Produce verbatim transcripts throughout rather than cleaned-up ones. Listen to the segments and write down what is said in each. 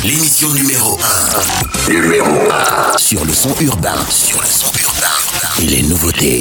L'émission numéro un. Numéro un. Sur le son urbain. Sur le son urbain. Et les nouveautés.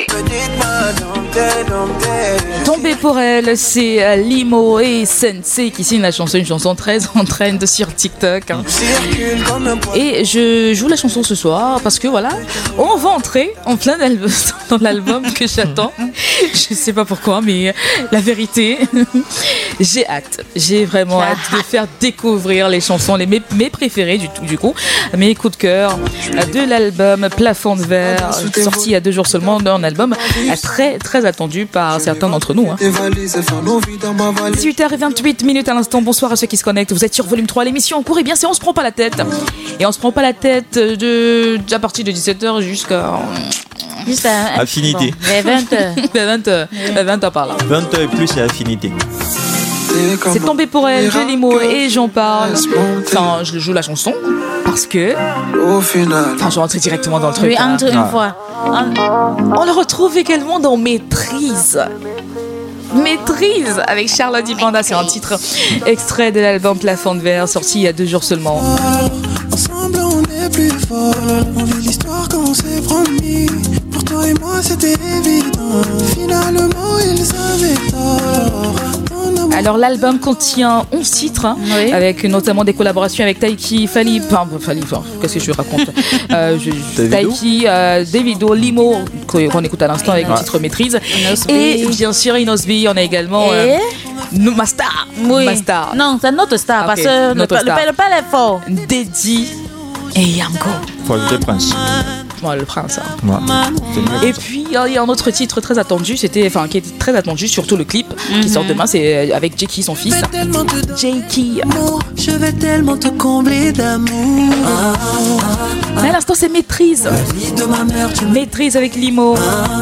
Tombé pour elle, c'est Limo et Sensei qui signent la chanson, une chanson très en trend sur TikTok. Hein. Et je joue la chanson ce soir parce que voilà, on va entrer en plein dans l'album que j'attends. Je sais pas pourquoi, mais la vérité, j'ai hâte. J'ai vraiment hâte de faire découvrir les chansons, les mes, mes préférées du, du coup, mes coups de cœur de l'album Plafond de verre, sorti il y a deux jours seulement, un album très très attendu par certains d'entre nous. Hein. dix-huit heures vingt-huit minutes à l'instant. Bonsoir à ceux qui se connectent. Vous êtes sur Volume trois, l'émission en cours. Et bien, c'est On se prend pas la tête. Et on se prend pas la tête de, à partir de dix-sept heures jusqu'à. Jusqu'à Affinité. Bon, vingt heures. vingt heures. vingt heures par là. vingt heures et plus, c'est Affinité. C'est Tombé pour elle, de Limo et j'en parle. Enfin, je joue la chanson parce que. Enfin, je rentre directement dans le truc. Oui, entre une Ah. fois. On le retrouve également dans Maîtrise. Maîtrise avec Charlotte Dipanda, c'est un titre extrait de l'album Plafond de verre sorti il y a deux jours seulement. Ensemble on est plus fort. On vit l'histoire qu'on s'est promis. Pour toi et moi c'était évident. Finalement ils avaient tort. Alors l'album contient onze titres, hein, Oui. avec notamment des collaborations avec Taiki, Fali, enfin Fali, enfin, qu'est-ce que je raconte euh, je, Davido. Taiki, euh, Davido, Limo, qu'on écoute à l'instant avec le titre Maîtrise, Inosbi. et bien sûr Inosbi, on a également euh, Et nous, ma star, oui. ma star, Non, c'est notre star. Ok, Parce que notre le, star. le, le pas l'effort. Dedi et Yango. Faut ajouter Prince. Ouais, le prince. Hein. Ouais. C'est mieux. Et puis il y a un autre titre très attendu, c'était, enfin qui était très attendu, surtout le clip qui sort demain, c'est avec Jakey, son fils. Jakey. Je vais tellement te combler d'amour. Mais à l'instant c'est Maîtrise. Vie de ma mère, tu me Maîtrise avec Limo.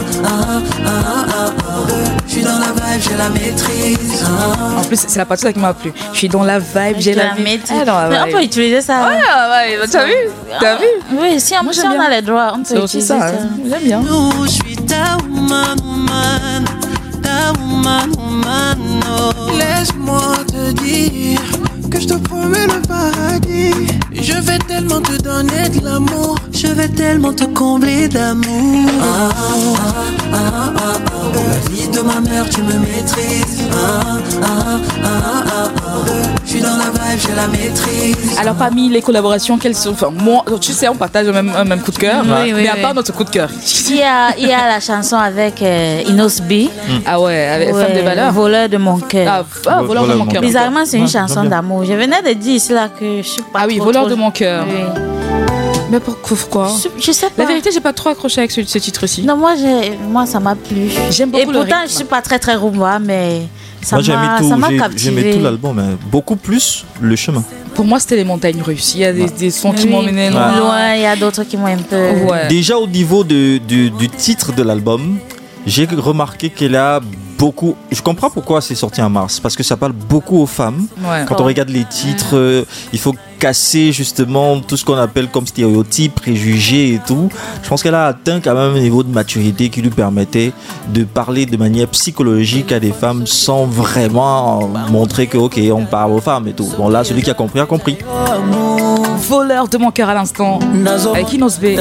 Je suis dans la vibe, j'ai la maîtrise. En plus, c'est la partie là qui m'a plu. Je suis dans la vibe, j'ai la maîtrise. Ah, dans la Mais on vibe. peut utiliser ça. Ouais, ouais, t'as vu? T'as vu? Oui, si on, Moi, si j'aime on bien. a les droits, on peut C'est aussi utiliser ça, ça. hein. J'aime bien. Oh, je suis ta woman, woman. Ta woman, woman. Oh. Laisse-moi te dire que je te promets le paradis. Je vais tellement te donner de l'amour. Je vais tellement te combler d'amour. Ah, ah, ah, ah, ah. La vie de ma mère, tu me maîtrises. Ah, ah, ah, ah, ah. Je suis dans la vibe, j'ai la maîtrise. Alors, parmi les collaborations, quelles sont. Enfin, moi, tu sais, on partage le même, un même coup de cœur. Oui, oui, mais à oui. part notre coup de cœur. Il y a, il y a la chanson avec euh, Inosbi. Ah ouais, avec Ouais, Femme de valeur. Voleur de mon cœur. Ah, ah, voleur de mon cœur. Bizarrement, c'est une Ouais, chanson j'aime bien. d'amour. Je venais de dire ici là que je suis pas. Ah oui, trop, voleur trop- de mon cœur. Oui. Mais pourquoi? Je, je sais pas. La vérité, j'ai pas trop accroché avec ce, ce titre-ci. Non, moi, j'ai, moi, ça m'a plu. J'aime Et beaucoup le pourtant, rythme. je suis pas très très rumba, mais ça Moi, j'ai aimé m'a, tout. ça m'a J'ai- captivé. J'aimais tout l'album, mais beaucoup plus le chemin. Pour moi, c'était les montagnes russes. Il y a des, des sons qui Oui. m'ont mené loin. Ouais. Loin, il y a d'autres qui m'ont un peu. Ouais. Déjà au niveau de, du, du titre de l'album, j'ai remarqué qu'elle a beaucoup. Je comprends pourquoi c'est sorti en mars, parce que ça parle beaucoup aux femmes. Ouais. Quand on regarde les titres, euh, il faut casser justement tout ce qu'on appelle comme stéréotypes, préjugés et tout. Je pense qu'elle a atteint quand même un niveau de maturité qui lui permettait de parler de manière psychologique à des femmes sans vraiment montrer que ok, on parle aux femmes et tout. Bon là, celui qui a compris a compris. Voleur de mon cœur à l'instant. Avec Inosbi.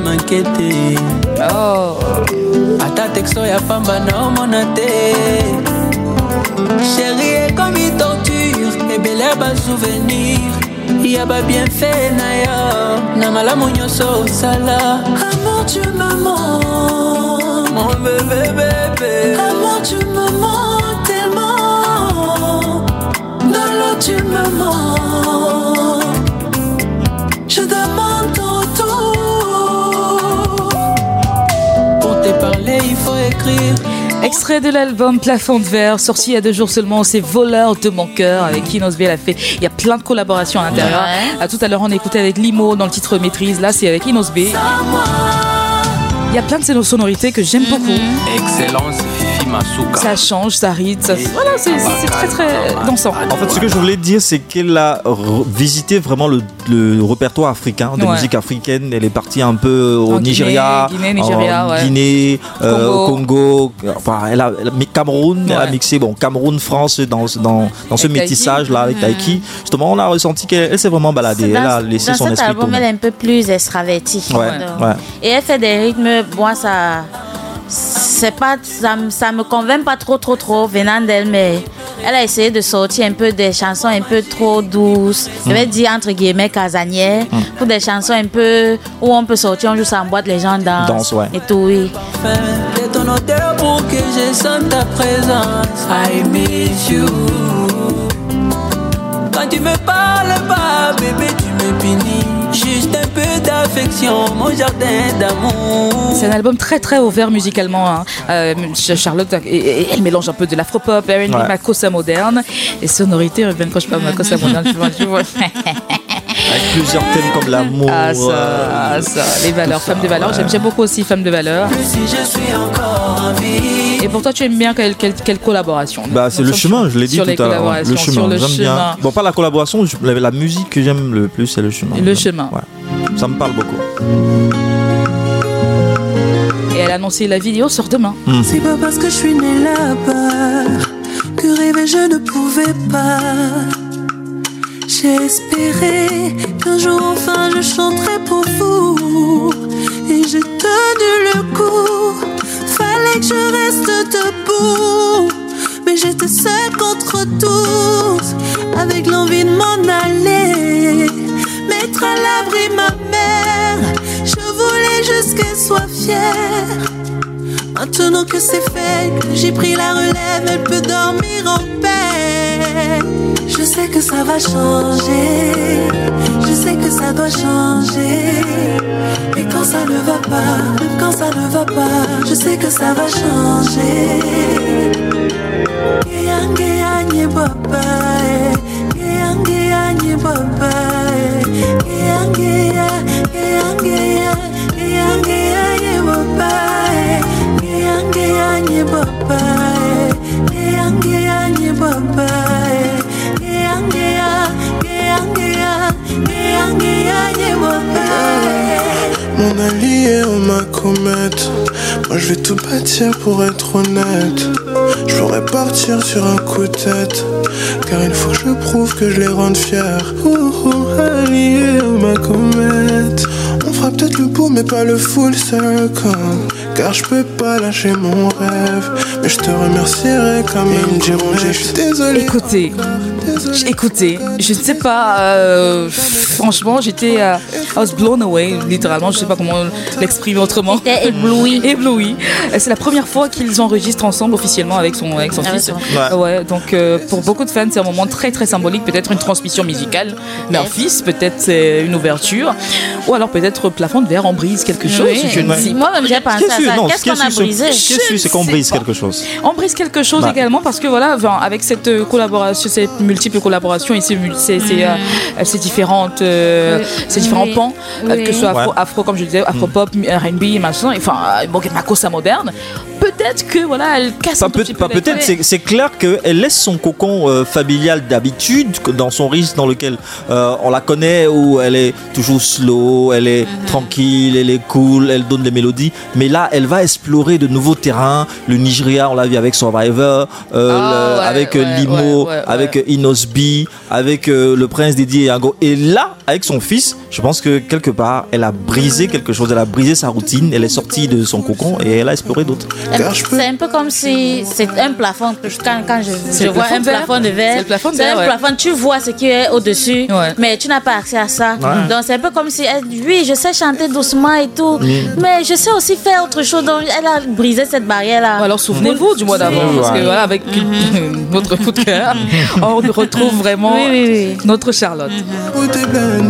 Oh. Ata texto ya famba na omona te. Chérie ekomi torture ebele ba souvenir ya ba bienfait na yo na malamu nyonso osala. Amour tu me mens, mon bébé bébé. Amour tu me mens tellement. Lolo tu me mens. Je demande ton tour. Pour te parler, il faut écrire. Extrait de l'album Plafond de verre, sorti il y a deux jours seulement, c'est Voleur de mon cœur avec Inosbi. Elle a fait, il y a plein de collaborations à l'intérieur. Ouais. À tout à l'heure, on écoutait avec Limo dans le titre Maîtrise. Là, c'est avec Inosbi. À moi, Il y a plein de ces sonorités que j'aime mm-hmm. beaucoup. Excellence, Fifi Masuka. Ça change, ça rythme, ça... voilà, c'est, c'est très très dansant. En fait, ce que je voulais dire, c'est qu'elle a re- visité vraiment le, le répertoire africain, de ouais. musique africaine. Elle est partie un peu au en Nigeria, Guinée, Guinée, Nigeria, en ouais. Guinée, euh, Congo. Congo. Enfin, elle a, elle a Cameroun, ouais. elle a mixé bon Cameroun, France dans dans dans ce métissage là avec Taiki. Mmh. Justement, on a ressenti qu'elle elle s'est vraiment baladée. Dans, elle a laissé dans son cet esprit album, tourner. elle est un peu plus extravertie. Ouais, ouais. Et elle fait des rythmes, moi ça, c'est pas, ça, ça me convainc pas trop, trop, trop venant d'elle, mais elle a essayé de sortir un peu des chansons un peu trop douces, mm. je vais dire entre guillemets casanières, mm. pour des chansons un peu où on peut sortir, on joue ça en boîte, les gens dansent Danse, ouais. et tout, oui. T'es ton auteur pour que je sente ta présence. I miss you. Quand tu me parles pas, bébé, tu me punis. Juste un peu d'affection, mon jardin d'amour. C'est un album très très ouvert musicalement. Hein. Euh, Charlotte, et, et, elle mélange un peu de l'afropop, R and B, ouais. Makossa moderne. Et sonorité, même quand je parle de Makossa moderne, tu vois, tu vois. Avec plusieurs thèmes comme l'amour. Ah, ça, ah, ça. Les valeurs, femmes de valeur. Ouais. J'aime, j'aime beaucoup aussi femmes de valeur. Si je suis encore en vie. Et pour toi, tu aimes bien quelle, quelle, quelle collaboration? Bah, c'est le chemin, je l'ai dit tout à l'heure. Le chemin, le j'aime chemin. bien. Bon, pas la collaboration, la, la musique que j'aime le plus, c'est le chemin. Le chemin. Ouais. Ça me parle beaucoup. Et elle a annoncé la vidéo sort demain. Mmh. C'est pas parce que je suis née là-bas que rêver je ne pouvais pas. J'ai espéré qu'un jour enfin je chanterai pour vous. Et j'ai tenu le coup. Fallait que je reste debout. Mais j'étais seule contre tous, avec l'envie de m'en aller, mettre à l'abri ma mère. Je voulais juste qu'elle soit fière. Maintenant que c'est fait, que j'ai pris la relève, elle peut dormir en paix. Je sais que ça va changer, je sais que ça doit changer. Et quand ça ne va pas, même quand ça ne va pas, je sais que ça va changer. Mon allié, on m'a comète. Moi je vais tout bâtir pour être honnête. Je pourrais partir sur un coup de tête, car il faut que je prouve que je les rende fiers. Oh, oh, allié, on m'a comète. On fera peut-être le bout mais pas le full circle, car je peux pas lâcher mon rêve. Mais je te remercierai quand même. Ils me diront je suis désolé. Écoutez, écoutez, je ne sais pas, euh, franchement j'étais euh, I was blown away, littéralement, je sais pas comment l'exprimer autrement. J'étais ébloui. Ébloui. C'est la première fois qu'ils enregistrent ensemble officiellement avec son, avec son ah fils. Ouais. ouais. Donc euh, pour beaucoup de fans c'est un moment très très symbolique, peut-être une transmission musicale, mais un fils, peut-être c'est une ouverture, ou alors peut-être plafond de verre, on brise quelque chose. Oui. Je ne sais. Moi-même j'ai pensé à ça. Non, Qu'est-ce qu'on a brisé? Qu'est-ce que c'est qu'on brise quelque chose? On brise quelque chose ouais. également parce que voilà, avec cette collaboration, cette multiple collaboration et ces, ces, ces, mmh. euh, ces différentes, euh, oui. ces différents oui. pans, oui. euh, que ce soit afro, ouais. afro, comme je disais, afro pop, R and B, machin, enfin, euh, Makossa moderne. Peut-être que voilà, elle casse pas un peut, petit pas peu. Peut-être, c'est, c'est clair qu'elle laisse son cocon euh, familial d'habitude dans son risque dans lequel euh, on la connaît, où elle est toujours slow, elle est mmh. tranquille, elle est cool, elle donne des mélodies. Mais là, elle va explorer de nouveaux terrains. Le Nigeria, on l'a vu avec Survivor, euh, oh, le, ouais, avec ouais, Limo, ouais, ouais, avec ouais. Inosbi, avec euh, le prince Dédié et Yango. Et là, avec son fils, je pense que quelque part, elle a brisé quelque chose. Elle a brisé sa routine. Elle est sortie de son cocon et elle a exploré d'autres. C'est un peu comme si c'est un plafond. Quand, quand je, je vois un plafond de verre, c'est, le plafond de c'est verre, un ouais. plafond, tu vois ce qui est au-dessus, ouais. mais tu n'as pas accès à ça. Ouais. Donc c'est un peu comme si, elle, oui, je sais chanter doucement et tout, mmh. mais je sais aussi faire autre chose. Donc elle a brisé cette barrière-là. Alors souvenez-vous mmh. du mois d'avant, ouais. parce que voilà, avec mmh. notre coup de cœur, on retrouve vraiment oui, oui, oui. notre Charlotte. Mmh.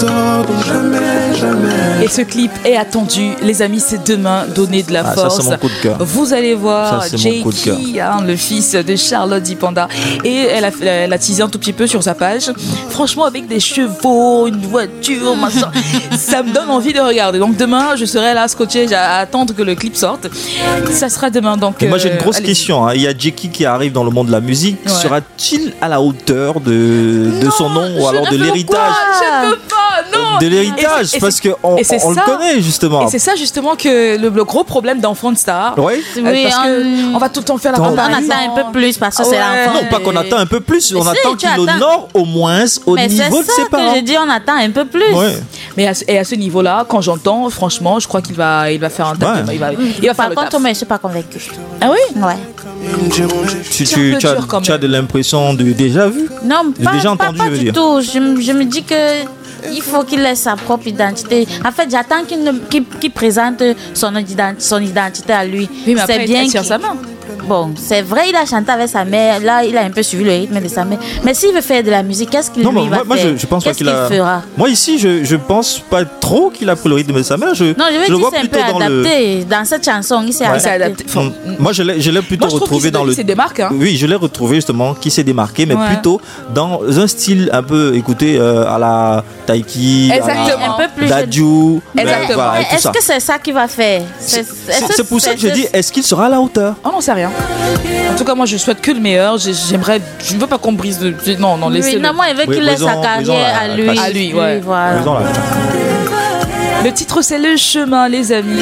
Jamais, jamais. Et ce clip est attendu, les amis, c'est demain, donner de la ah, force. Ça, c'est mon coup de cœur. Vous allez recevoir Ça, c'est mon coup de cœur. Jakey, hein, le fils de Charlotte Dipanda. Et elle a, elle a teasé un tout petit peu sur sa page. Franchement, avec des chevaux, une voiture, machin, ça me donne envie de regarder. Donc demain, je serai là scotché à attendre que le clip sorte. Ça sera demain. Donc, Mais moi, j'ai une euh, grosse allez-y. question. hein. Il y a Jakey qui arrive dans le monde de la musique. Ouais. Sera-t-il à la hauteur de, de son nom ou alors de ne veux l'héritage Je peux pas, non. De l'héritage, Et- et parce c'est- qu'on et c'est on le ça. connaît justement. Et c'est ça justement que le, le gros problème d'enfant de star. Oui. Euh, Oui, parce que on- on va tout le temps faire la On On comparaison. attend un peu plus parce que Ah c'est ouais. l'enfant. Non, pas qu'on attend un peu plus, on Mais si, attend tu qu'il attends. honore au moins au Mais c'est niveau de ça ses que parents. je dis, on attend un peu plus. Ouais. Mais à ce, et à ce niveau-là, quand j'entends, franchement, je crois qu'il va, il va faire un tap. Ouais. Il va, il va faire Par le contre, taf. moi, je suis pas convaincue. Ah oui. Ouais. Tu, C'est tu- un peu tu as, dur quand tu as même. de l'impression de déjà vu. Non, J'ai pas, déjà pas- entendu, pas je veux du dire. tout. Je, me- je me dis que il faut qu'il ait sa propre identité. En fait, j'attends qu'il, ne- qu'il- qu'il présente son, ident- son identité à lui. Oui, mais après, c'est il bien tire qu'il- sa main. Bon, c'est vrai, il a chanté avec sa mère. Là, il a un peu suivi le rythme de sa mère. Mais s'il veut faire de la musique, qu'est-ce qu'il Non, lui mais va moi, moi, faire je, je pense pas Qu'est-ce qu'il qu'il a. fera Moi ici, je, je pense pas trop qu'il a pris le rythme de sa mère. Je, Non, je veux je le dire, vois c'est un peu plutôt dans le. adapté. Dans cette chanson, il s'est Ouais. Il s'est adapté. adapté. Enfin, Mm. Moi, je l'ai, je l'ai plutôt Moi, je trouve retrouvé qu'il dans s'est- le. il s'est démarqué, hein. Oui, je l'ai retrouvé justement qui s'est démarqué, mais Ouais. plutôt dans un style un peu, écoutez, euh, à la Taiki, à Exactement. Un peu la plus. Dadju, Exactement. voilà, et Mais tout est-ce ça. que c'est ça qu'il va faire C'est c'est pour ça que je c'est- dis, est-ce qu'il sera à la hauteur? Oh non, c'est rien. En tout cas, moi, je souhaite que le meilleur. J'ai- J'aimerais, je ne veux pas qu'on brise de. Non, non, Oui, laissez-le. non, moi, il veut Oui, qu'il ait sa raison- raison, carrière la- à la lui. classe. À lui, ouais. voilà. Raison, là. Le titre, c'est Le Chemin, les amis.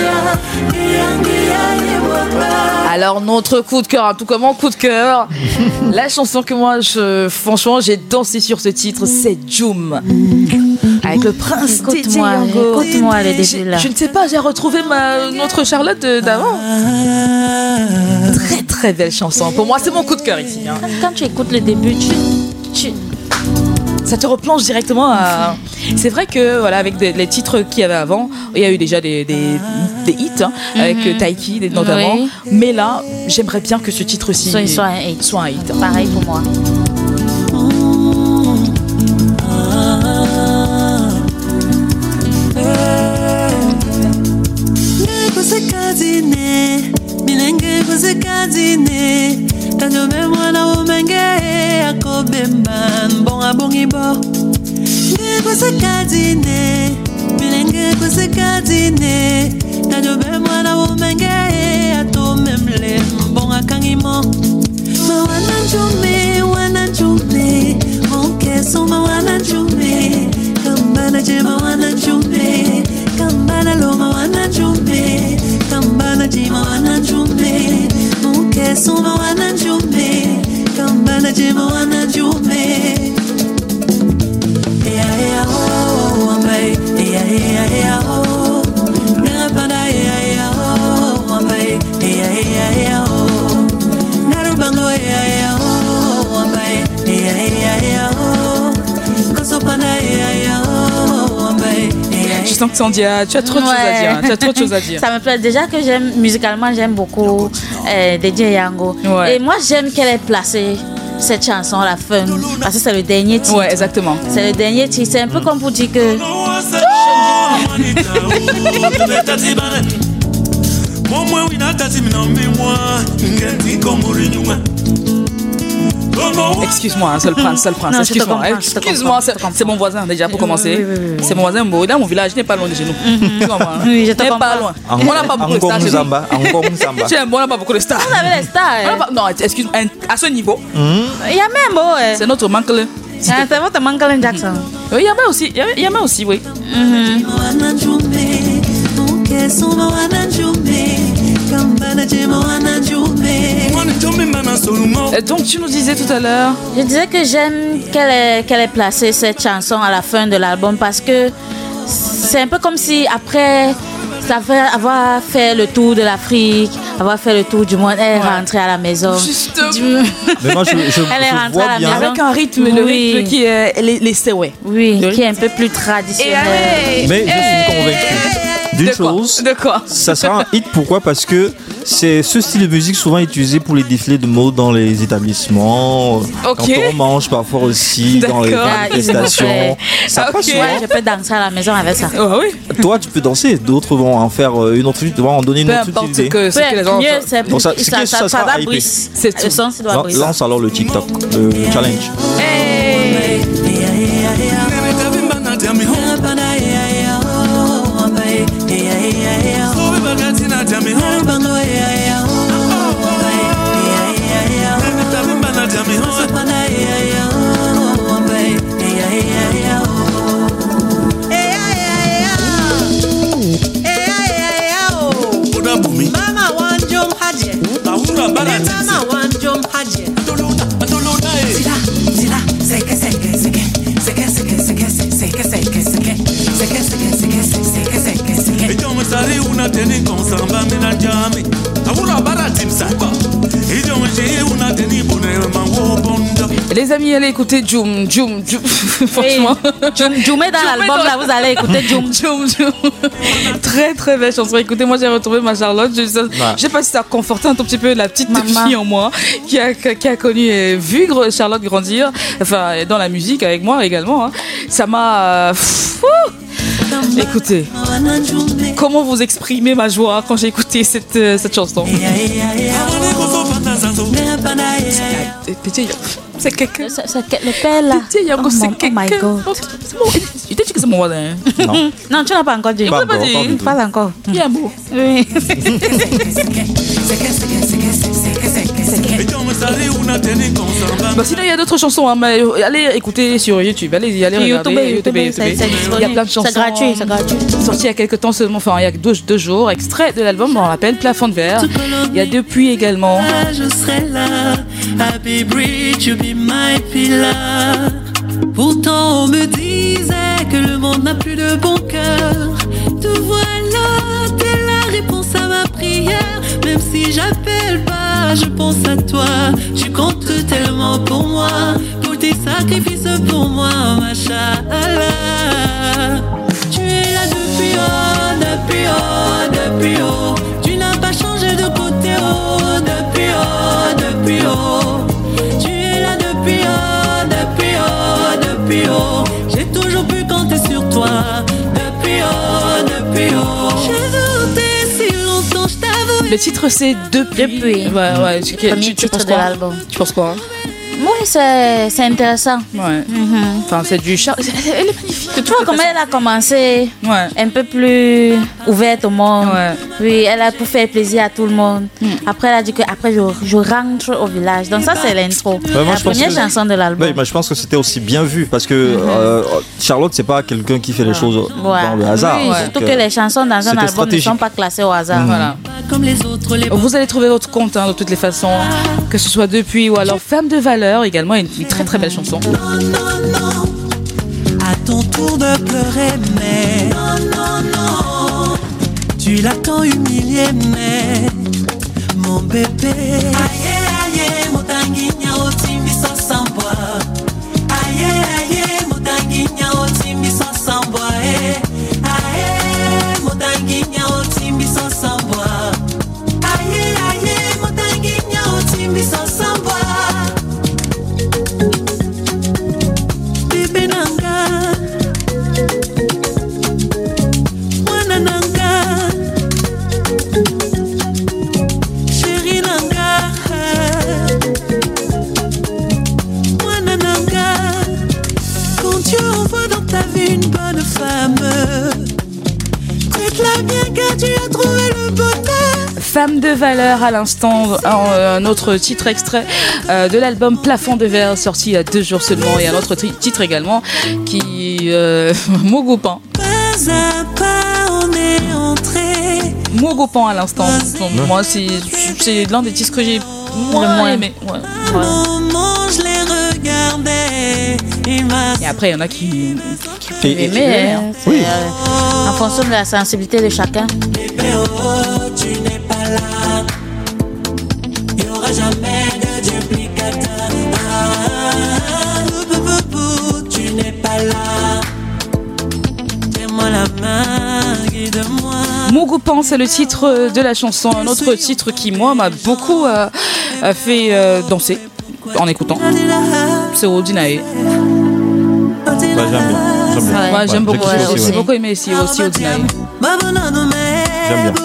Alors, notre coup de cœur, en tout cas mon coup de cœur, la chanson que moi, je, franchement, j'ai dansé sur ce titre, c'est Joom. Avec le prince Teddy Écoute-moi, Yango. écoute-moi le début J'ai- là. Je ne sais pas, j'ai retrouvé ma, notre Charlotte de- d'avant. Très très belle chanson. Pour moi, c'est mon coup de cœur ici. hein. Quand tu écoutes le début, tu, tu, Ça te replonge directement à. C'est vrai que voilà, avec des- les titres qu'il y avait avant, il y a eu déjà des, des, des hits hein, avec Mhm. Taiki notamment. Oui. Mais là, j'aimerais bien que ce titre-ci soit, soit un hit. soit un hit. Pareil pour moi. kusikazine milenge kusikazine tanyobe mwana umenge akobemba mbonga bongibo nge kusikazine milenge kusikazine tanyobe mwana umenge atomemle mbonga kangimo mawana njume wana njume monkeso mawana njume kambana je mawana njume kambana lo mawana njume kambana je mawana njume monkeso mawana njume kambana je mawana njume ea ea oh ambai ea ea ea oh ngapanda ea ea oh ambai ea ea ea oh narubango ea ea oh ambai ea ea ea oh kosopanda ea ea oh ambai ea Je sens que Sandia, tu as trop de choses à Ouais. dire. hein. Tu as trop de choses à dire. Ça me plaît déjà que j'aime musicalement, j'aime beaucoup euh, D J Yango. Ouais. Et moi, j'aime qu'elle ait placé cette chanson à la fin parce que c'est le dernier titre. Ouais, exactement. C'est le dernier titre. C'est un peu comme pour dire que Excuse-moi, hein, seul prince, seul prince. Non, je te Excuse-moi, comprends, je te excuse-moi, comprends, je c'est te comprends. c'est mon voisin déjà pour commencer. oui, oui, oui. C'est mon voisin. Bon, dans mon village, n'est pas loin de chez nous. Excuse-moi, hein. Oui, je te N'est pas comprends. loin. On n'a pas beaucoup de stars chez nous. Zamba, Angom Zamba. Tiens, bon, on n'a pas beaucoup de stars. on avait les stars. On n'a hein. pas- Non, excuse à ce niveau, Il y a même, oh, ouais. c'est notre manque. là. Ah, c'est votre Michael Jackson. Oui, il y a même aussi, il y a- il y a même aussi, oui. mawana njume monkeso mawana njume kambana je mawana njume Euh, Donc, tu nous disais tout à l'heure. Je disais que j'aime qu'elle ait, qu'elle ait placé cette chanson à la fin de l'album parce que c'est un peu comme si après avoir, avoir fait le tour de l'Afrique, avoir fait le tour du monde, elle est Ouais. rentrée à la maison. Justement. Du- Mais moi, je, je, Elle est je rentrée vois à la bien. maison. Avec un rythme, le Oui. rythme qui est les, les Seway. Oui, Le qui est un peu plus traditionnel. Mais je suis convaincu d'une De quoi chose. De quoi Ça sera un hit, pourquoi? Parce que c'est ce style de musique souvent utilisé pour les défilés de mode dans les établissements. Okay. Quand on mange parfois aussi dans les manifestations. Ça okay. passe souvent. Ouais, je peux danser à la maison avec ça. Oh, oui. Toi, tu peux danser. D'autres vont en faire une autre utilité, vont en donner une Peu autre importe utilité. Que, ce que les gens mieux, c'est Donc ça, ça, ça, ça, ça va briser. C'est tout. Le son, ça doit briser. Lance alors le TikTok, le challenge. Hey. Mama wan jom haje. Mama wan jom haje. Zila, zila, seke seke seke seke seke seke seke seke seke seke seke seke seke seke seke. Ijo msari una teni konsamba mina jami. Awura bara timsa. Ijo mje una teni bone mango bondo. Les amis, allez écouter Joum, Joum, Joum. Franchement. Joum, Joum est dans l'album là, vous allez écouter Joum. Joum, Joum. Très très belle chanson. Écoutez, moi j'ai retrouvé ma Charlotte. Je, je, ouais. je sais pas si ça a conforté un tout petit peu la petite Maman. fille en moi qui a, qui a connu et vu Charlotte grandir, enfin dans la musique avec moi également. Hein. Ça m'a. Euh, Écoutez, comment vous exprimer ma joie quand j'ai écouté cette, euh, cette chanson. C'est quelqu'un. Le père là. Oh, oh my God. Tu t'es dit que c'est mon voisin? Non. Non, tu n'as pas encore dit. Pas encore, dit. pas du tout. Pas encore. Il y a un mot. Oui. Bah sinon il y a d'autres chansons, hein, mais allez écouter sur YouTube, allez allez regarder. YouTube, YouTube, YouTube, YouTube. Il y a plein de chansons. C'est gratuit, c'est gratuit. Sorti il y a quelques temps seulement, enfin il y a deux, deux jours, extrait de l'album, on l'appelle Plafond de verre. Il y a Depuis également. Je serai là, Happy Bridge, you be my pillar. Pourtant on me disait que le monde n'a plus de bon cœur. Te voilà, t'es la réponse à ma prière. Même si j'appelle pas, je pense à toi. Tu comptes tellement pour moi, pour tes sacrifices pour moi, machallah. Tu es là depuis haut, depuis haut, depuis haut. Tu n'as pas changé de côté haut, depuis haut, depuis haut. Tu es là depuis haut, depuis haut, depuis haut. J'ai toujours pu compter sur toi, depuis haut, depuis haut. J'ai douté si longtemps, je t'avoue. Le titre c'est Depuis. Depuis. Ouais, ouais. Tu, Premier tu, tu titre penses de quoi? l'album. Tu penses quoi? Oui, c'est, c'est intéressant. Ouais. Mm-hmm. Enfin, c'est du char. Elle est magnifique. Tu vois comment elle a commencé, ouais. Un peu plus ouverte au monde. Ouais. Oui, elle a pour faire plaisir à tout le monde. Mm. Après, elle a dit que après je, je rentre au village. Donc ça, c'est l'intro. Ouais, moi, la je pense première que... chanson de l'album. Oui, mais je pense que c'était aussi bien vu parce que mm-hmm. euh, Charlotte, c'est pas quelqu'un qui fait les choses ouais. dans le hasard. Oui, surtout que les chansons dans un album stratégique. Ne sont pas classées au hasard. Mm-hmm. Voilà. Comme les autres, les vous allez trouver votre compte hein, de toutes les façons, que ce soit Depuis ou alors Femme de valeur également, une, une très très belle chanson. Non, non, non, à ton tour de pleurer, mais non, non, non, tu l'as tant humilié, mais mon bébé. Aïe, aïe, motanguinha, otimi sans sans bois. Aïe, aïe, motanguinha, otimi sans sans bois. Aïe, motanguinha, otimi sans sans bois. Aïe, aïe, motanguinha, otimi sans sans bois. Bébé nanga, mwana nanga, chérie nanga, mwana nanga. Quand Dieu envoie dans ta vie une bonne femme, traite-la bien car tu as trouvé le bonheur. Femme de valeur à l'instant, un, un autre titre extrait euh, de l'album Plafond de verre sorti il y a deux jours seulement et un autre tri- titre également qui euh, Mogopan. Pas à pas on est entré. Mogopan à l'instant. Donc, moi c'est, c'est l'un des titres que j'ai moins, moins aimé. Ouais. Ouais. Moment je les regardais. Et après il y en a qui, qui peuvent aimer. Hein. Oui. Euh, en fonction de la sensibilité de chacun. Bébé, oh, tu n'es pas là. Il n'y aura jamais de duplicateur. Ah, bou, bou, bou, tu n'es pas là. Tiens-moi la main, guide-moi. Mugupan, c'est le titre de la chanson. Un autre titre qui, moi, m'a beaucoup euh, fait euh, danser en écoutant. C'est Odinae. Bah, j'aime bien. J'aime bien. Ouais, ouais, j'aime beaucoup. Ouais, J'ai aussi, beaucoup aimé aussi, aussi Odinae. J'aime bien.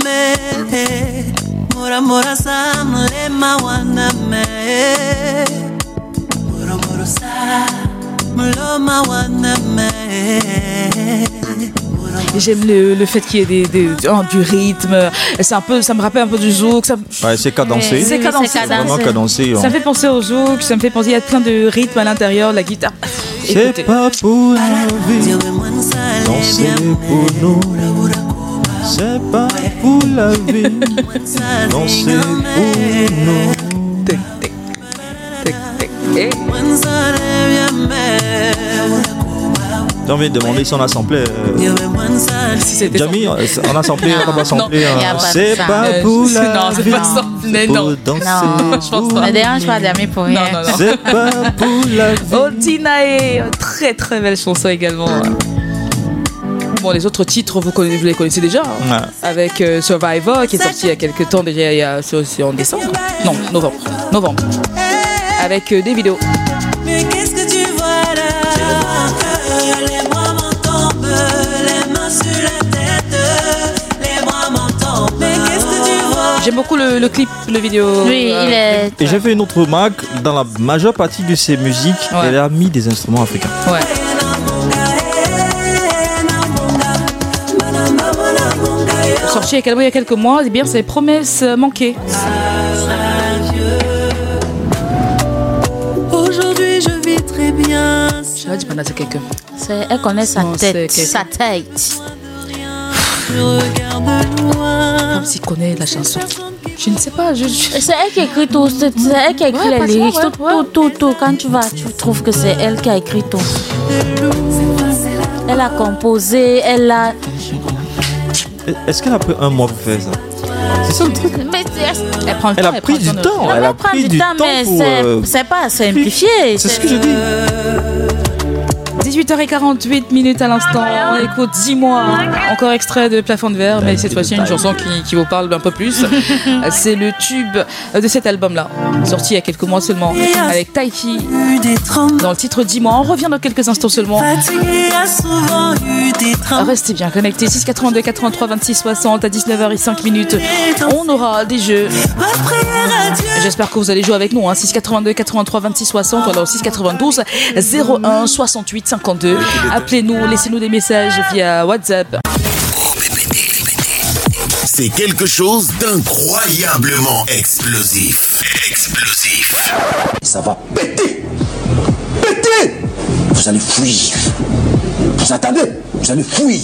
J'aime le, le fait qu'il y ait des, des, oh, du rythme. C'est un peu, ça me rappelle un peu du zouk. Ça... Ouais, c'est cadencé. C'est cadencé. C'est vraiment cadencé. Ça me fait penser au zouk. Ça me fait penser. Il y a plein de rythmes à l'intérieur de la guitare. C'est Écoutez. pas pour la vie, danser pour nous. C'est pas pour la vie, danser pour nous. Tic, tic, tic, tic. Et... J'ai envie de demander si on a samplé. Euh... Si Jamie, on a samplé, on a pas samplé. Non, hein. pas C'est ça. pas Euh, pour c'est- la non, c'est vie, pas samplé, pour non. danser Non, je pense pas. Ne dérange pas Jamie pour rien. Non, non, non. C'est pas pour la vie. Odinae, très très belle chanson également. Bon, les autres titres, vous, connaissez, vous les connaissez déjà. Hein. Ouais. Avec euh, Survivor, qui est sorti il y a quelques temps déjà, il y a, c'est aussi en décembre. Non, novembre. Novembre. Avec euh, des vidéos. Mais qu'est-ce que tu vois là? Les bras m'en tombent, les mains sur la tête, les bras m'en tombent. Mais qu'est-ce que tu vois? J'aime beaucoup le, le clip, le vidéo. Oui, euh, il est. Et j'ai fait une autre remarque, dans la majeure partie de ses musiques, Ouais. elle a mis des instruments africains. Ouais. Sorti il y a quelques mois, eh bien, c'est Promesses manquées. Aujourd'hui je vis très bien. Je vais dire, c'est quelqu'un. c'est- Elle connaît sa Non, c'est tête. quelqu'un. Sa tête. Je regarde loin. Comme s'il connaît la chanson. Je ne sais pas, je. je- Et c'est elle qui écrit tout. C'est c'est elle qui écrit Ouais, les pratiquement, lyrics. ouais, tout, ouais. tout, tout, tout. Quand tu vas, tu trouves que c'est elle qui a écrit tout. Elle a composé, elle a. Est-ce qu'elle a pris un mois pour faire ça? C'est ça le truc. Mais c'est- Elle prend le Elle temps, a pris prend du le temps. elle Elle va a prendre pris du du temps, temps mais pour. c'est euh, c'est pas simplifié. C'est ce que je dis. dix-huit heures quarante-huit minutes à l'instant. On écoute dix mois. Encore extrait de Plafond de verre, mais cette fois-ci une chanson qui, qui vous parle un peu plus. C'est le tube de cet album-là, sorti il y a quelques mois seulement, avec Taiki. Eu des tremblements. Dans le titre dix mois, on revient dans quelques instants seulement. Fatigué a souvent eu des tremblements. Restez bien connectés. six quatre-vingt-deux quatre-vingt-trois vingt-six soixante à dix-neuf heures cinq minutes. On aura des jeux. Ma prière à Dieu. J'espère que vous allez jouer avec nous. Hein. six quatre-vingt-deux quatre-vingt-trois vingt-six soixante ou alors six quatre-vingt-douze zéro un soixante-huit cinquante-deux. Appelez-nous, laissez-nous des messages via WhatsApp. C'est quelque chose d'incroyablement explosif. Explosif. Ça va péter. Péter. Vous allez fuir. Vous attendez. Vous allez fuir.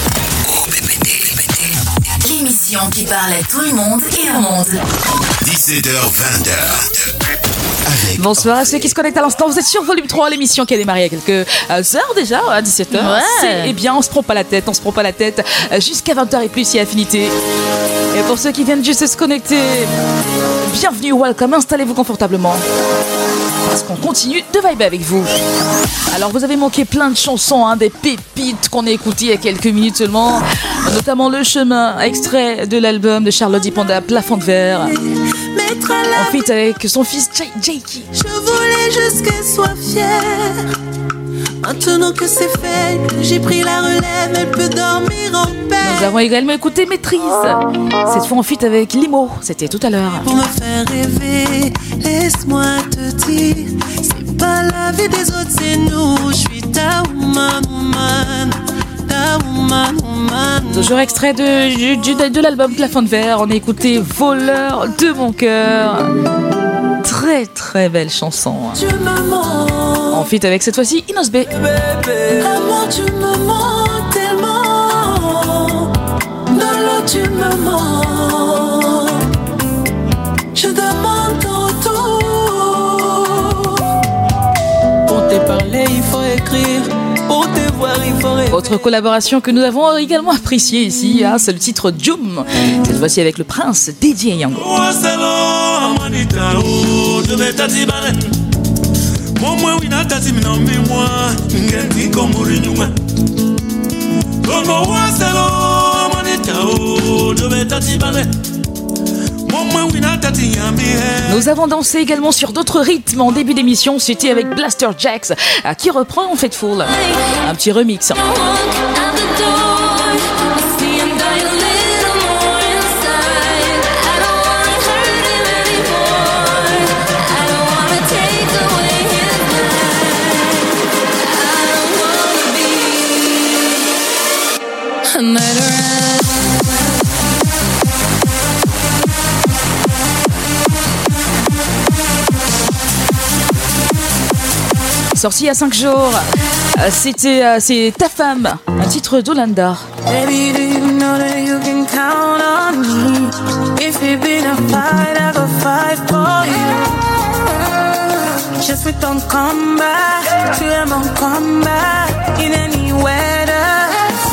L'émission qui parle à tout le monde et au monde. dix-sept heures vingt. Avec Bonsoir à ceux qui se connectent à l'instant. Vous êtes sur Volume trois, l'émission qui a démarré il y a quelques euh, heures déjà, à dix-sept heures. Ouais. C'est- Eh bien, on se prend pas la tête, on se prend pas la tête. euh, Jusqu'à vingt heures et plus, il y a Affinité. Et pour ceux qui viennent juste se connecter, bienvenue, welcome, installez-vous confortablement. Parce qu'on continue de viber avec vous. Alors, vous avez manqué plein de chansons, hein, des pépites qu'on a écoutées il y a quelques minutes seulement. Notamment Le Chemin, extrait de l'album de Charlotte Dipanda, Plafond de verre. Mettre à En la feat avec son fils Jay- Jakey. Je voulais juste qu'elle soit fière. Maintenant que c'est fait, que j'ai pris la relève, elle peut dormir en Nous paix. avons également écouté Maîtrise. Cette fois en feat avec Limo. C'était tout à l'heure. Pour me faire rêver, laisse-moi te dire, c'est pas la vie des autres, c'est nous. Je suis ta woman, woman, ta woman, woman. Toujours extrait de, du- du- de l'album Plafond de verre. On a écouté Voleur de mon cœur. Très très belle chanson. Tu me mens, En feat avec cette fois-ci Inos B. amour, tu me mens tellement. Dans l'eau, tu me mens. Je demande ton retour. Pour te parler, il faut écrire. Pour te voir, il faut rêver. Autre collaboration que nous avons également appréciée ici, hein, c'est le titre Jum. Cette fois-ci avec le prince dédié à Yango. Nous avons dansé également sur d'autres rythmes en début d'émission. C'était avec Blaster Jacks qui reprend Faithful. Un petit remix. Sorti il y a cinq jours, c'était euh, c'est Ta femme, un titre d'Olanda. Baby, do you know that you can count on me? If it been a fight, I go fight for you. Just with ton combat, tu es mon combat in any weather.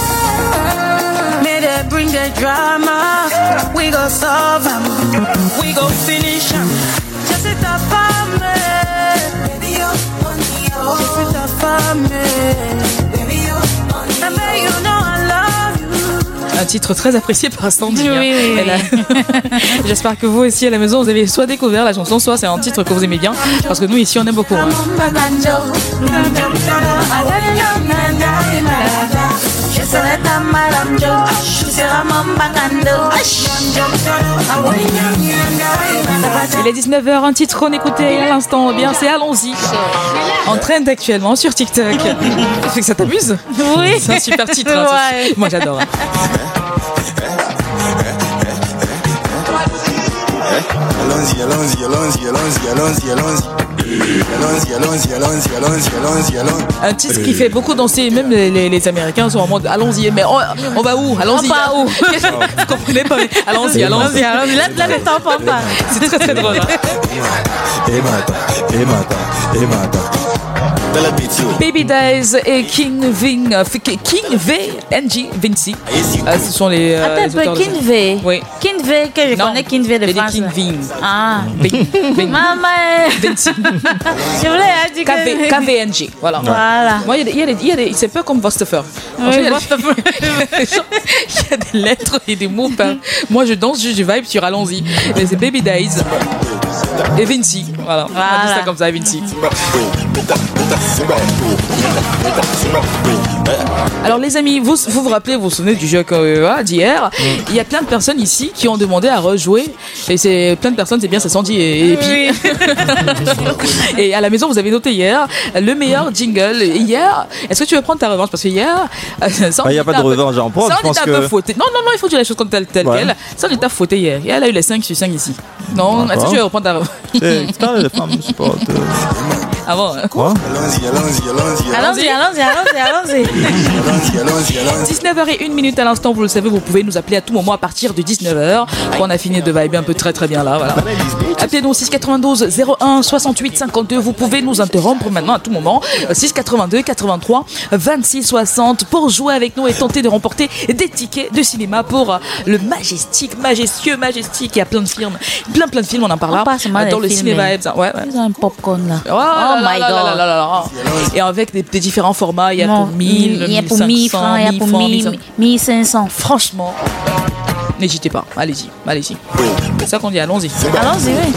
May they bring the drama, we go solve them, we go finish them. Just with ta femme, baby, you're on the Just with ta femme, baby, you're on the Baby, you know I love you. Un titre très apprécié par Sandy. Oui, hein. oui, oui. A... J'espère que vous aussi à la maison vous avez soit découvert la chanson, soit c'est un titre que vous aimez bien, parce que nous ici on aime beaucoup. Hein. Il est dix-neuf heures, un titre qu'on écoutait à l'instant, bien c'est Allons-y, en trend actuellement sur TikTok. Ça fait que ça t'amuse? Oui. C'est un super titre. Hein, ouais. Moi j'adore. Hein. Allons-y, allons-y, allons-y, allons-y, allons-y, allons-y. Allons-y, allons-y, allons-y, allons-y, allons-y, allons-y. Un titre qui fait beaucoup danser, même les, les, les Américains sont en mode allons-y, mais on, on va où? Allons-y. On va où? Vous comprenez pas? Allons-y, allons-y. allons-y. Là, là, le temps prend pas. C'est très très drôle. Hein. Et Mata, et Mata, et Mata. Baby Days et King Ving, euh, King V, N G, Vinci. Euh, ce sont les. Euh, Attends un les peu, auteurs de King V. Oui. King V, que je Non, connais King V de j'ai dit France. King Ving. Ah. Ving, Ving. Maman. Vinci. Je voulais hein, dire que... K V N G, voilà. Voilà. Moi, il y a des, il y a des, il y a des c'est pas comme Vostopher. Oui, il y a des- Vostopher. il y a des lettres et des mots. Pas... Moi, je danse, je, je vibe sur Allons-y. Mais c'est Baby Days et Vinci. Voilà. On a dit ça comme ça, Vinci. Alors les amis, vous vous, vous rappelez, vous vous souvenez du jeu euh, d'hier. Il y a plein de personnes ici qui ont demandé à rejouer. Et c'est plein de personnes, c'est bien, c'est Sandy et, et puis. Et à la maison, vous avez noté hier le meilleur jingle. Hier, est-ce que tu veux prendre ta revanche? Parce que hier, Il bah, n'y a pas de revanche à en prendre. Ça, Je on pense est que... un peu fauté. Non, non, non, il faut dire les choses comme telles telle Ouais. quelles. Ça, on est à fauté hier. Et elle a eu les cinq sur cinq ici. Non, est-ce que tu veux reprendre ta revanche? C'est pas les femmes sport. Ah bon, hein? Quoi? Allons-y, allons-y, allons-y. Allons-y, allons-y, allons-y, allons-y. Allons-y, allons-y, allons-y. dix-neuf heures une minute à l'instant, vous le savez, vous pouvez nous appeler à tout moment à partir de dix-neuf heures. On a fini de vibe un peu très très bien là, voilà. Appelez-nous six quatre-vingt-douze zéro un soixante-huit cinquante-deux. Vous pouvez nous interrompre maintenant à tout moment. six quatre-vingt-deux quatre-vingt-trois vingt-six soixante pour jouer avec nous et tenter de remporter des tickets de cinéma pour le majestique, majestueux, majestique. Il y a plein de films, plein plein de films, on en parlera On passe mal dans les le films, cinéma. mais- Ouais, ouais. Ils ont un popcorn là. Oh, Oh là my là là God. là là là là. Et avec des, des différents formats, il y a Non, pour mille, il y a pour mille francs, il y a pour mille, mille cinq cents. Franchement, n'hésitez pas, allez-y, allez-y. C'est ça qu'on dit, allons-y. Allons-y, oui.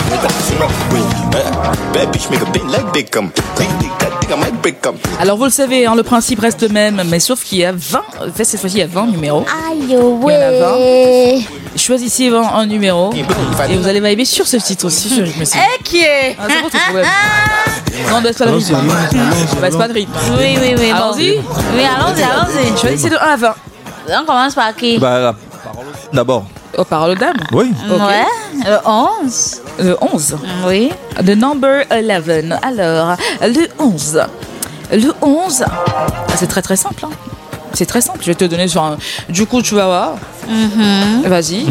Alors vous le savez, hein, le principe reste le même, mais sauf qu'il y a vingt, en fait, cette fois-ci il y a vingt numéros. Aïe, Il y en a ouais. Choisissez un, un numéro et vous allez vibrer sur ce titre aussi. Je me suis... Eh, qui est Ah, c'est bon, c'est problème. Non, baisse pas le rythme. Baisse pas de rythme. Oui, oui, oui. bon. Allons-y. Oui, allons-y, allons-y. Choisissez de un à vingt. On commence par qui? Bah, la parole d'abord. Oh, parole aux dames. Oui. ok. Ouais, le onze. Le onze. Oui. The number eleven. Alors, le onze. Le onze. Ah, c'est très très simple. Hein. C'est très simple. Je vais te donner sur un. Du coup, tu vas voir. Mhm. Vas-y.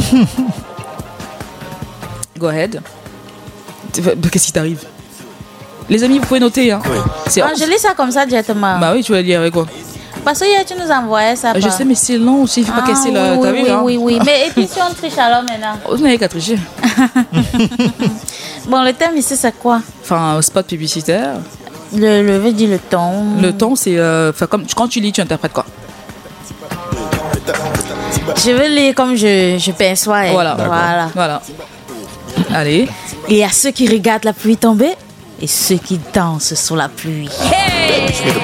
Go ahead. Qu'est-ce qui t'arrive? Les amis, vous pouvez noter. Hein. C'est Ah, onze. je lis ça comme ça directement. Bah oui, tu vas lire avec quoi? Parce que hier, tu nous envoyais ça. Je par- sais, mais c'est long aussi. Il faut pas Ah, casser oui, le. oui, T'as vu, oui, hein? oui, oui. Mais et puis si on triche alors maintenant? Oh, vous n'avez qu'à tricher. Bon, le thème ici, c'est quoi? Enfin, un spot publicitaire. Le, le, veut dire le ton. Le ton, c'est. euh, Enfin, comme quand tu lis, tu interprètes quoi? Je veux lire comme je, je perçois. Voilà. Voilà. Voilà. Allez. Il y a ceux qui regardent la pluie tomber et ceux qui dansent sous la pluie. Hey!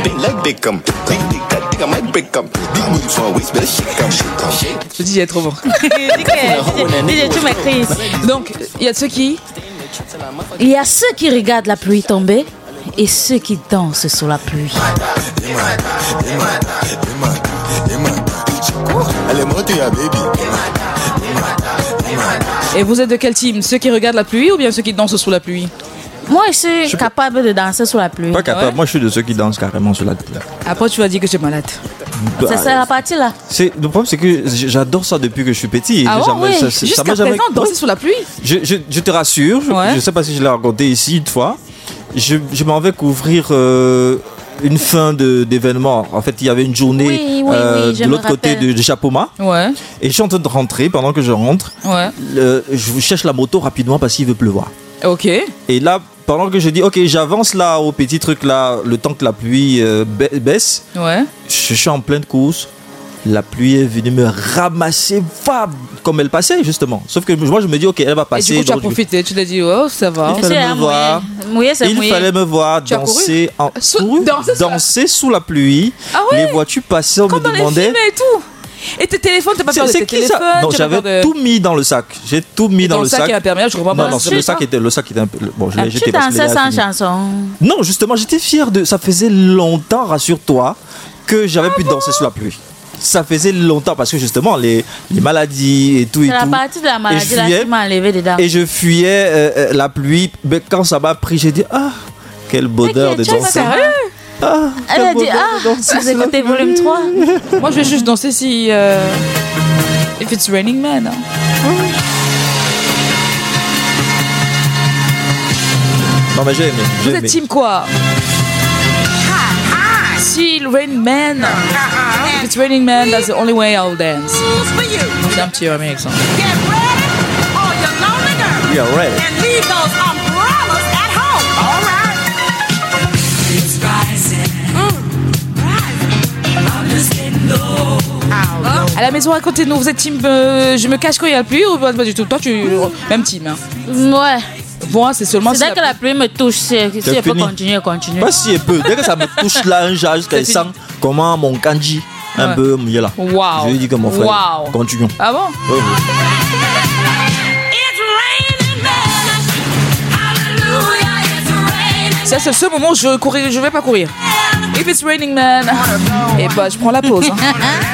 Je dis, il est trop bon. Tu m'écris. Donc, il y a ceux qui. Il y a ceux qui regardent la pluie tomber et ceux qui dansent sous la pluie. Et vous êtes de quel team? Ceux qui regardent la pluie ou bien ceux qui dansent sous la pluie? Moi, je suis je capable de danser sous la pluie. Pas capable. Ouais. Moi, je suis de ceux qui dansent carrément sous la pluie. Après, tu vas dire que tu es malade. Bah, C'est ça la partie là. C'est, le problème, c'est que j'adore ça depuis que je suis petit. Et Ah j'ai bon, jamais- oui. ça- ça- Jusqu'à ça m'a jamais- présent, danser sous la pluie. Je, je, je te rassure, je- Ouais. je sais pas si je l'ai raconté ici une fois. Je, je m'en vais couvrir euh, une fin de, d'événement. En fait, il y avait une journée Oui, oui, euh, oui, je de me l'autre côté rappelle. de, de Chapoma. Ouais. Et je suis en train de rentrer. Pendant que je rentre, Ouais. le- je cherche la moto rapidement parce qu'il veut pleuvoir. Ok. Et là, pendant que je dis, ok, j'avance là au petit truc là, le temps que la pluie euh, ba- baisse, Ouais. je suis en pleine course. La pluie est venue me ramasser, fab, comme elle passait justement. Sauf que moi, je me dis, ok, elle va Et passer. du coup, tu as donc je- profité. Tu t'es dit, oh, ça va. Il fallait C'est me voir. mouillé. Mouillé, c'est Il mouillé. fallait me voir Tu as danser, en, Sous- couru, danser sous la- danser sous la pluie. Ah ouais? Les voitures passaient, on Comme me dans les demandait. films et tout. Et tes téléphones, t'as pas peur de C'est, tes c'est qui ça? téléphones? Non, t'as pas j'avais peur de- tout mis dans le sac. J'ai tout mis dans, Dans le sac et imperméable, je comprends Non, pas. non, c'est le sac était, le sac était un peu. Bon, je l'ai Tu jeté parce que dansais les gars sans fini. chanson. Non, justement, j'étais fier de. Ça faisait longtemps, rassure-toi, que j'avais pu danser sous la pluie. Ça faisait longtemps parce que justement, les, les maladies et tout et C'est la tout. partie de la Et maladie je là fuyais, qui m'a enlevé dedans. et je fuyais euh, euh, la pluie. Mais quand ça m'a pris, j'ai dit, ah, quel bonheur de tu es danser. sérieux? Ah, Elle quel a dit, bonheur de ah, danser vous sous la écoutez pluie. volume trois. Moi, je vais juste danser si. euh, If it's raining man. hein. Non, mais j'ai aimé. J'ai Vous aimé. êtes team quoi? Si le rain man. If it's raining man, that's the only way I'll dance. C'est un petit remix. hein. We are ready. À la maison, racontez-nous, vous êtes team euh, je me cache quand il y a la pluie ou pas, pas du tout? Toi, tu. Même team. Hein. Ouais. Moi, c'est seulement C'est si dès que la pluie me touche, si, si C'est elle peut fini. continuer, continuer. Pas si elle peut. Dès que ça me touche là, un genre, jusqu'à C'est sent fini. comment mon kanji un Ouais. peu mouillé là. Waouh. Je lui dis que mon frère. Waouh. Continuons. Ah bon? Ouais, ouais. Ça, c'est le seul moment où je courir, je vais pas courir. If it's raining man. Et bah, je prends la pause. hein.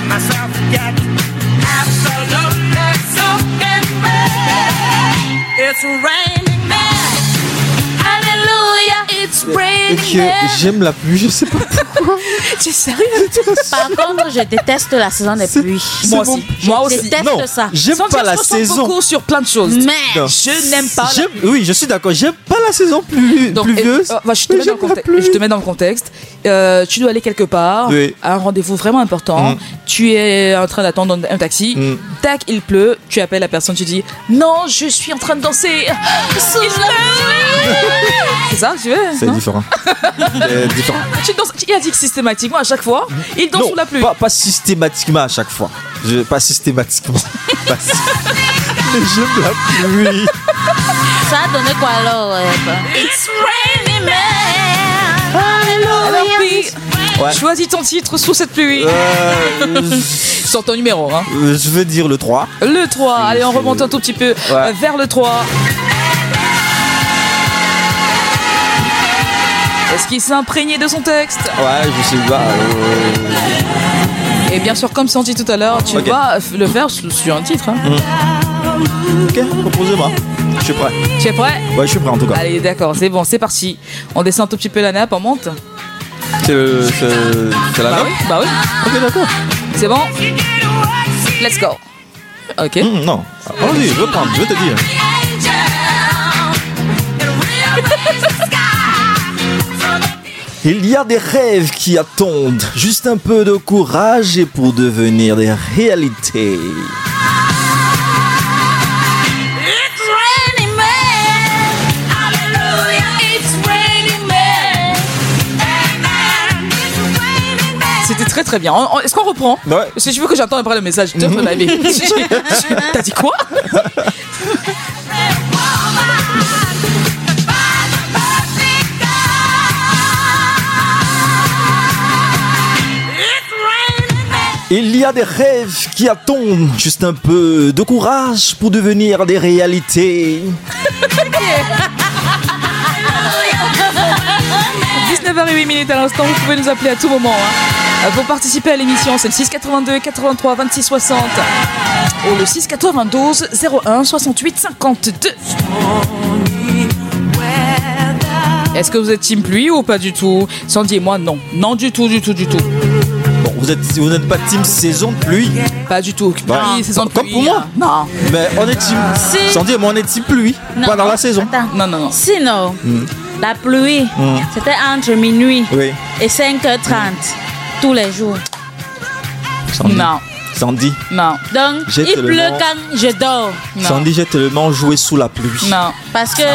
It's raining man. Alléluia. It's Et raining que man. j'aime la pluie, je sais pas. T'es sérieux? Par contre, je déteste la saison des pluies. Moi bon. aussi. Moi Je aussi. déteste Non, ça. j'aime Sans pas dire, la je me sens saison. beaucoup sur plein de choses. Mais Non. Je n'aime pas la... J'aime- Oui, je suis d'accord. J'aime pas la saison plus, Donc, pluvieuse. euh, bah, je, te mais mets dans le j'aime la contexte, pluie. je te mets dans le contexte. Euh, tu dois aller quelque part, Oui. à un rendez-vous vraiment important. Mm. Tu es en train d'attendre un taxi. Mm. Tac, il pleut. Tu appelles la personne, tu dis non, je suis en train de danser. Sous la pluie. C'est ça, tu veux? C'est non différent. C'est différent. Tu danses. Il a dit que systématiquement à chaque fois, il danse Non, sous la pluie. Pas, pas systématiquement à chaque fois. Je, pas systématiquement. Pas sy- Mais j'aime la pluie. ça a donné quoi alors? ouais, bah. It's raining man. Alors, puis, Ouais. choisis ton titre sous cette pluie. Euh, Sur ton numéro, hein. euh, je veux dire le trois. Le trois, allez, on remonte un tout petit peu euh, vers le trois. Est-ce qu'il s'est imprégné de son texte? Ouais, je sais pas. euh, Et bien sûr, comme senti tout à l'heure, tu Ok. vas f- le faire sur sur un titre. hein. Ok, proposez-moi. Je suis prêt. Tu es prêt? Ouais, je suis prêt en tout cas. Allez, d'accord, c'est bon, c'est parti. On descend un tout petit peu la nappe, on monte. C'est, le, c'est, c'est la Bah note. oui, bah oui. Ok, d'accord. C'est bon? Let's go. Ok. Hum, non. Allons-y, je veux prendre, je veux te dire. Il y a des rêves qui attendent juste un peu de courage et pour devenir des réalités. It's raining man. Hallelujah. It's raining man. Amen. It's raining man. C'était très très bien. On- on- Est-ce qu'on reprend? Ouais. Si je veux que j'entende après le message, tu t'as dit quoi? Il y a des rêves qui attendent juste un peu de courage pour devenir des réalités. dix-neuf heures huit minutes à l'instant, vous pouvez nous appeler à tout moment hein. Pour participer à l'émission, c'est le six quatre-vingt-deux quatre-vingt-trois vingt-six soixante ou le six quatre-vingt-douze zéro un soixante-huit cinquante-deux. Est-ce que vous êtes team pluie ou pas du tout? Sandy et moi, non. Non du tout, du tout, du tout. Bon, vous êtes, vous n'êtes pas team saison de pluie? Pas du tout. Bah, Pluie, saison de comme pluie, pour moi. hein. Non. Mais on est team. Si. Sandy et moi, on est team pluie. Non. Pas dans la saison. Attends. Non, non, non. Sinon, Mm. la pluie, Mm. c'était entre minuit Oui. et cinq heures trente tous les jours. Sandy. Non. Sandy. Non. Donc, J'ai il pleut tellement- quand je dors. Non. Sandy, j'ai tellement joué sous la pluie. Non. Parce que.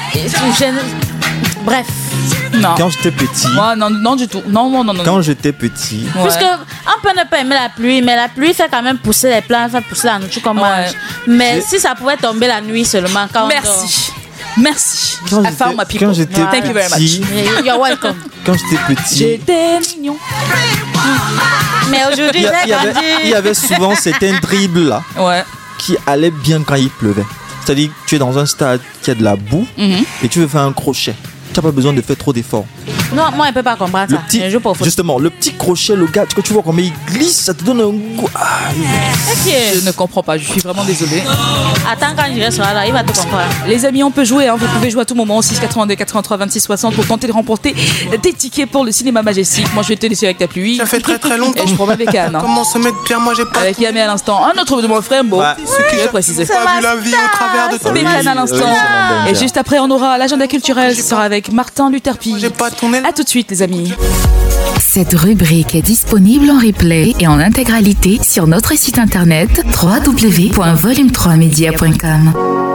je- Bref. Non. Quand j'étais petit. Moi, non, non du tout. Non, non, non, non. Quand j'étais petit. Ouais. Puisque on peut ne pas aimer la pluie, mais la pluie fait quand même pousser les plantes, fait pousser la nourriture qu'on Ouais. mange. Mais J'ai- si ça pouvait tomber la nuit seulement, quand on Merci. Merci. Quand I j'étais- found my people. quand j'étais Thank you very petit- much. dort. You're welcome. Quand j'étais petit. J'étais mignon. Mais Il aujourd'hui, y, a- j'ai il y avait, grandi. il y avait souvent certains dribbles là Ouais. qui allaient bien quand il pleuvait. C'est-à-dire que tu es dans un stade qui a de la boue Mhm. et tu veux faire un crochet. Tu n'as pas besoin de faire trop d'efforts. Non, moi, je ne peux pas comprendre Le ça. petit, Je joue pas au foot. justement, le petit crochet, le gars, quand tu vois comment il glisse, ça te donne un goût. Ah, Ok. Je ne comprends pas, je suis vraiment désolée. Attends, quand je serai là, il va te comprendre. Les amis, on peut jouer, hein. Vous pouvez jouer à tout moment au six quatre-vingt-deux quatre-vingt-trois vingt-six soixante pour tenter de remporter des tickets pour le cinéma Majestic. Moi, je vais te laisser avec ta pluie. Ça fait très très longtemps. Et je prends avec Anne. hein. Comment se mettre Pierre, moi j'ai pas. Avec Yamé à l'instant. Un autre de mon frère, bon, Ouais. je vais préciser. J'ai pas vu la vie au travers de ton Bécane à l'instant. Oui, Et juste après, on aura l'agenda culturel. Ce sera avec Martin Luther Pi. J'ai pas tourné. A tout de suite, les amis. Cette rubrique est disponible en replay et en intégralité sur notre site internet w w w point volume trois media point com.